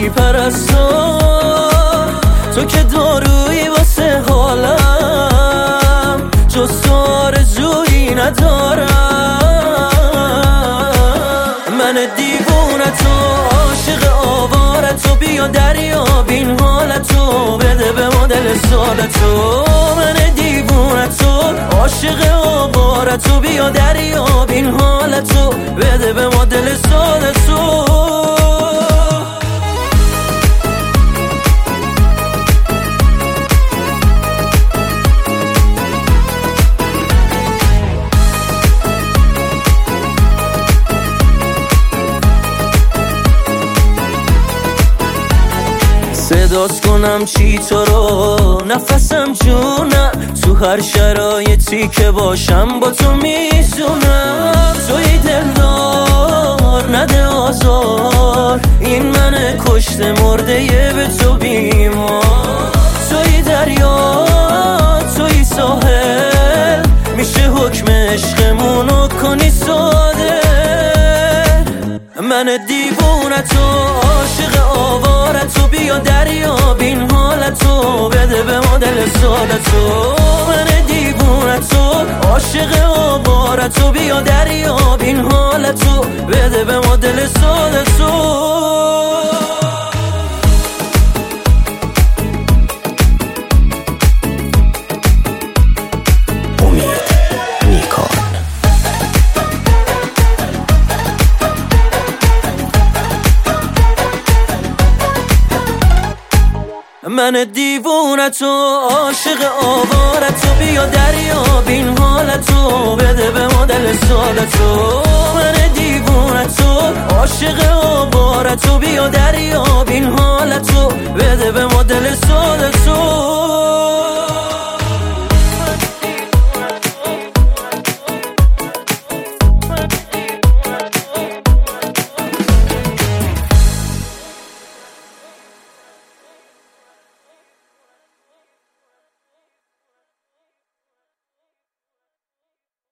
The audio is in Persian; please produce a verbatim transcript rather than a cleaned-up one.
پرستار، تو که دارویی واسه حالم، جز تو آرزویی ندارم. من دیوونتو، عاشق آوارتو، بیا دریاب این حالتو، بده به ما دل سادتو. من دیوونتو، عاشق آوارتو، بیا دریاب این حالتو، بده به ما دل سادتو. صداست کنم چی تو رو، نفسم جونم، تو هر شرایطی که باشم با تو میزونم. توی دلدار نده آزار، این من کشته مرده یه به تو بیمار. توی دریا توی ساحل، میشه حکم عشقمونو کنی ساده. من دیوونتو، عاشق آوارتو، بیا دریاب این حالتو، بده به ما دل سادتو. من دیوونتو، عاشق آوارتو، بیا دریاب این حالتو، بده به ما دل سادتو. من دیوونتو، عاشق آوارتو، بیا دریاب این حالتو، بده به ما دل سادتو. من دیوونتو، عاشق آوارتو، بیا دریاب این حالتو.